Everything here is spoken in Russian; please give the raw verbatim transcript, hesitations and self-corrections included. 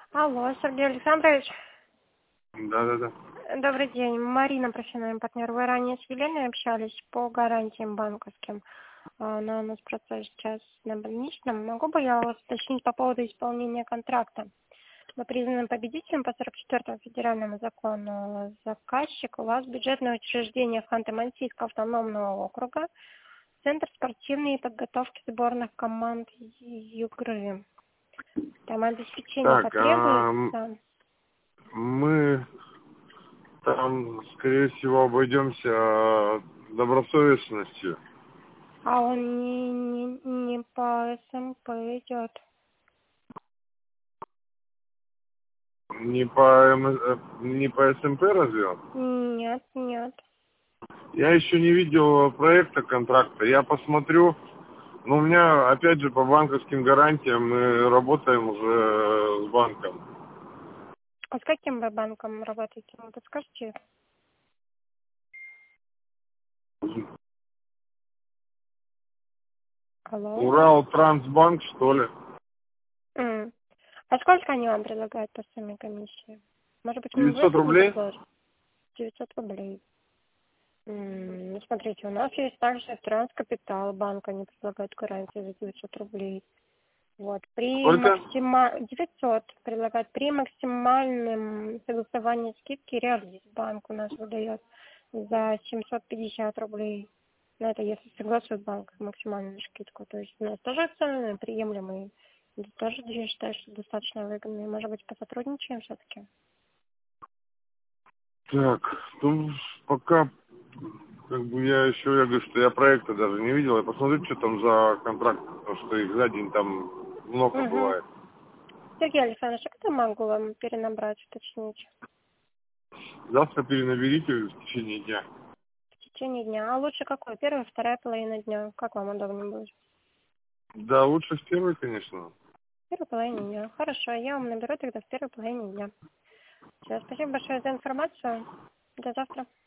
Алло, Сергей Александрович. Да-да-да. Добрый день. Марина, профессиональный партнер. Вы ранее с Еленой общались по гарантиям банковским. Она у нас просто сейчас на больничном. Могу бы я вас уточнить по поводу исполнения контракта? Мы признаны победителем по сорок четвёртому федеральному закону. Заказчик у вас бюджетное учреждение Ханты-Мансийского автономного округа, Центр спортивной подготовки сборных команд Югры. Там обеспечение Так, а, потребуется. мы там, скорее всего, обойдемся добросовестностью. А он не, не, не по СМП идет. Не по, М- э, не по СМП разве он? Нет, нет. Я еще не видел проекта контракта. Я посмотрю. Но у меня, опять же, по банковским гарантиям мы работаем уже с банком. А с каким вы банком работаете? Ну, подскажите. Алло. Урал Трансбанк, что ли? М. А сколько они вам предлагают по сумме комиссии? Может быть, мы девятьсот выгоднее рублей? предложим? девятьсот рублей. М, Ну, смотрите, у нас есть также Транскапитал банк, они предлагают гарантию за девятьсот рублей. Вот, при Сколько? максима... девятьсот предлагают при максимальном согласовании скидки Реализбанк у нас выдает за семьсот пятьдесят рублей. Ну, это если согласует банк максимальную скидку. То есть у нас тоже цены приемлемые. И тоже я считаю, что достаточно выгодные. Может быть, посотрудничаем все-таки? Так, ну, пока, как бы я еще, я говорю, что я проекта даже не видел. Я посмотрю, что там за контракт, потому что их за день там много Угу. бывает. Сергей Александрович, а когда могу вам перенабрать, уточнить? Завтра перенаберите в течение дня. В течение дня. А лучше какой? Первая, вторая половина дня. Как вам удобнее будет? Да, лучше в первый, конечно. В первой половине дня. Хорошо, я вам наберу тогда в первой половине дня. Все, спасибо большое за информацию. До завтра.